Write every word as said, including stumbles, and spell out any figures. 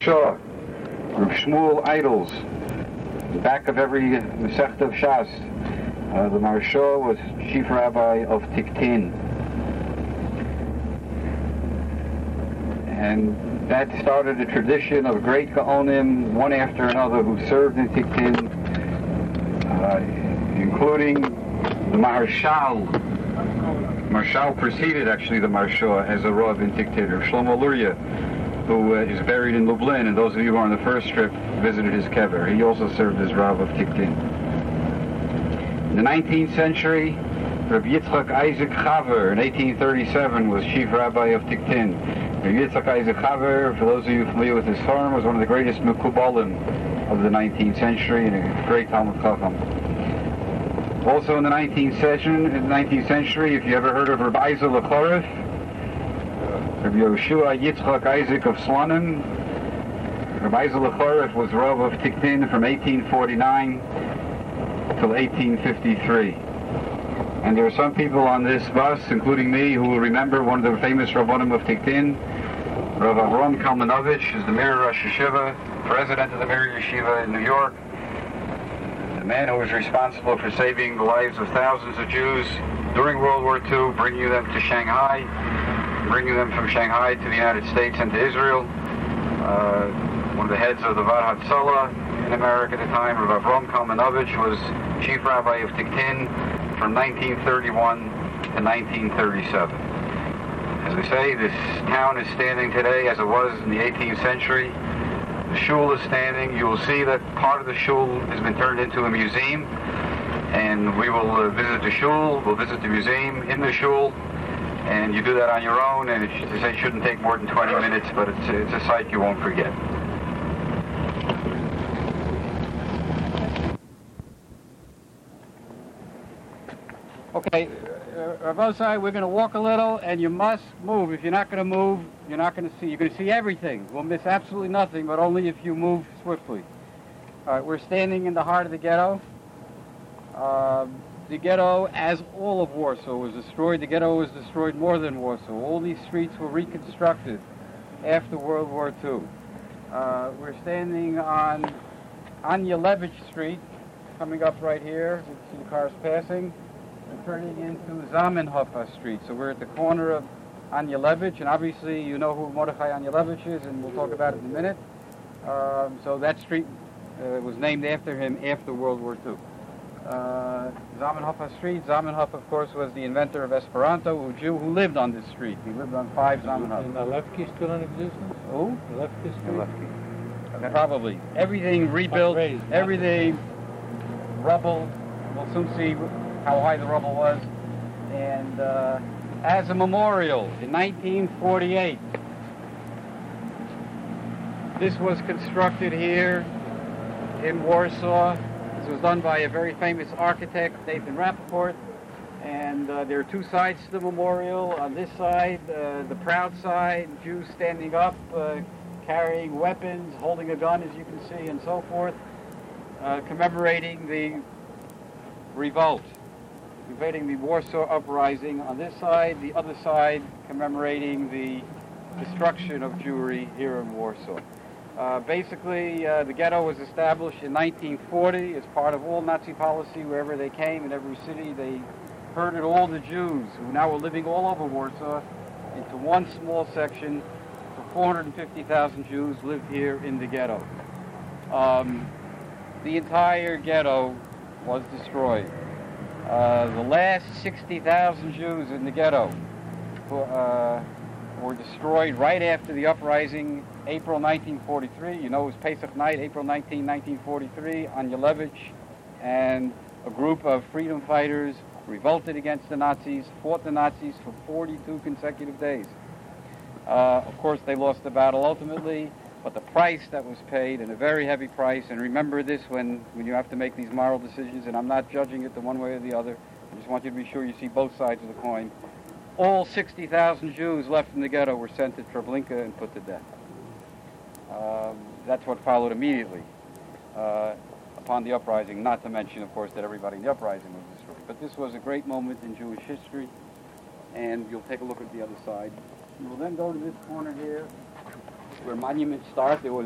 Maharsha, Rav Shmuel Idols, the back of every Masechta of Shas. Uh, the Maharsha was chief rabbi of Tiktin. And that started a tradition of great Gaonim, one after another, who served in Tiktin, uh, including the Maharshal. Maharshal preceded, actually, the Maharsha as a Rav in Tiktin, or Shlomo Luria, who uh, is buried in Lublin, and those of you who are on the first trip visited his kever. He also served as Rav of Tiktin. In the nineteenth century, Rabbi Yitzchak Isaac Chaver in eighteen thirty-seven was chief rabbi of Tiktin. Rabbi Yitzchak Isaac Chaver, for those of you familiar with his farm, was one of the greatest Mekubalim of the nineteenth century and a great Talmud Chacham. Also in the nineteenth century, in the nineteenth century, if you ever heard of Rabbi Ezel Lechoref, Rabbi Yoshua Yitzchak Isaac of Slonim, Rabbi Ezel Lechoref was Rav of Tiktin from eighteen forty-nine till eighteen fifty-three. And there are some people on this bus, including me, who will remember one of the famous Rabbonim of Tiktin, Rav Avram Kalmanovich, is the Mir Rosh Yeshiva, president of the Mir Yeshiva in New York, the man who was responsible for saving the lives of thousands of Jews during World War Two, bringing them to Shanghai, bringing them from Shanghai to the United States and to Israel. Uh, one of the heads of the Vaad Hatzalah in America at the time, Rav Avram Kalmanovich, was chief rabbi of Tiktin from nineteen thirty-one to nineteen thirty-seven. As we say, this town is standing today as it was in the eighteenth century. The shul is standing. You will see that part of the shul has been turned into a museum, and we will uh, visit the shul, we'll visit the museum in the shul, and you do that on your own, and it, it shouldn't take more than twenty minutes, but it's, it's a sight you won't forget. Okay, uh, Rav Osai, we're going to walk a little, and you must move. If you're not going to move, you're not going to see. You're going to see everything. We'll miss absolutely nothing, but only if you move swiftly. All right, we're standing in the heart of the ghetto. Uh, the ghetto, as all of Warsaw, was destroyed. The ghetto was destroyed more than Warsaw. All these streets were reconstructed after World War Two. Uh, we're standing on Anyalevich Street, coming up right here. You can see the cars passing. Turning into Zamenhofer Street. So we're at the corner of Anyalevich, and obviously you know who Mordechai Anyalevich is, and we'll talk about it in a minute. Um, so that street uh, was named after him after World War Two. Uh, Zamenhofer Street. Zamenhof, of course, was the inventor of Esperanto, a Jew who lived on this street. He lived on five Zamenhof. Is Alevki still in existence? Who? Alevki Street? Alevki. Okay. Probably. Everything rebuilt, everything rubble. We'll soon see how high the rubble was. And uh, as a memorial, in nineteen forty-eight, this was constructed here in Warsaw. This was done by a very famous architect, Nathan Rappaport. And uh, there are two sides to the memorial. On this side, uh, the proud side, Jews standing up, uh, carrying weapons, holding a gun, as you can see, and so forth, uh, commemorating the revolt, commemorating the Warsaw Uprising. On this side, the other side commemorating the destruction of Jewry here in Warsaw. Uh, basically, uh, the ghetto was established in nineteen forty as part of all Nazi policy. Wherever they came, in every city, they herded all the Jews who now were living all over Warsaw into one small section. So four hundred fifty thousand Jews lived here in the ghetto. Um, the entire ghetto was destroyed. Uh, the last sixty thousand Jews in the ghetto uh, were destroyed right after the uprising, April nineteen forty-three. You know, it was Pesach night, April nineteenth, nineteen forty-three. Anyalevich and a group of freedom fighters revolted against the Nazis, fought the Nazis for forty-two consecutive days. Uh, of course, they lost the battle ultimately, but the price that was paid, and a very heavy price, and remember this when, when you have to make these moral decisions, and I'm not judging it the one way or the other, I just want you to be sure you see both sides of the coin. All sixty thousand Jews left in the ghetto were sent to Treblinka and put to death. Um, that's what followed immediately uh, upon the uprising, not to mention, of course, that everybody in the uprising was destroyed. But this was a great moment in Jewish history, and you'll take a look at the other side. We will then go to this corner here, where monuments start. There was